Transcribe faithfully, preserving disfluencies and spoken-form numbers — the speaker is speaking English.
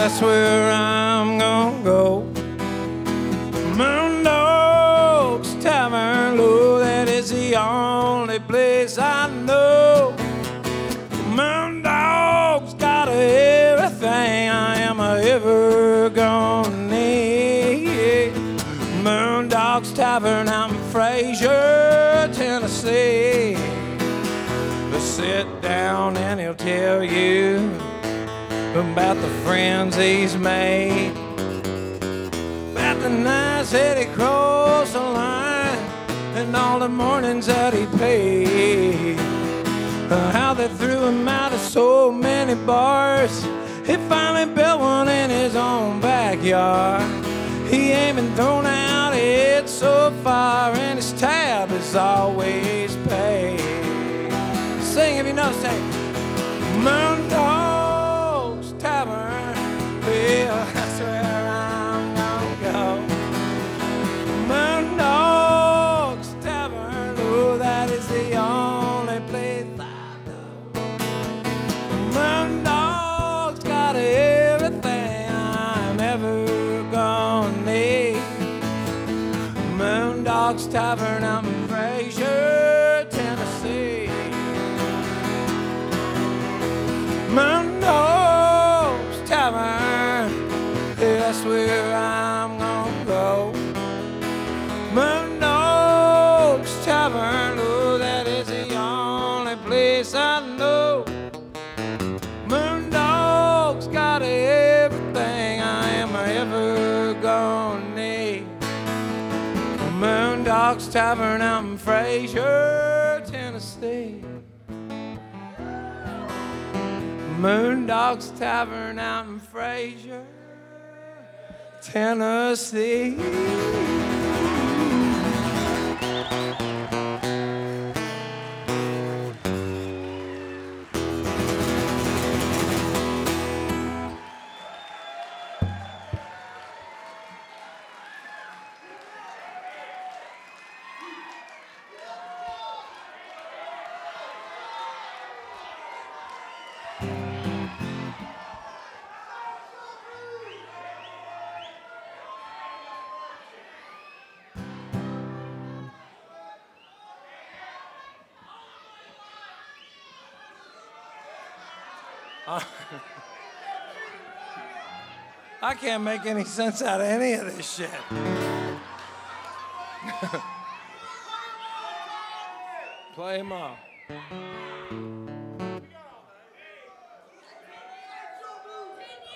that's where I'm gonna go. Moon Dogs Tavern, Lou, that is the only place I know. Moon Dogs got everything I am ever gonna need. Moon Dogs Tavern out in Fraser, Tennessee. But sit down and he'll tell you about the friends he's made, about the nights that he crossed the line, and all the mornings that he paid. Uh, how they threw him out of so many bars. He finally built one in his own backyard. He ain't been thrown out it so far, and his tab is always paid. Sing if you know, say Moon Dogs Tavern, well, that's where I'm gonna go. Moon Dogs Tavern, oh, that is the only place I know. Moon Dogs got everything I'm ever gonna need. Moon Dogs Tavern out in Fraser, Tennessee. Moon Dogs Tavern, yeah, that's where I'm gonna go. Moon Dogs Tavern, oh, that is the only place I know. Moon Dogs got everything I am ever gonna need. Moon Dogs Tavern out in Fraser, Tennessee. Moon Dogs Tavern out in Fraser, Tennessee. I can't make any sense out of any of this shit. Play 'em off.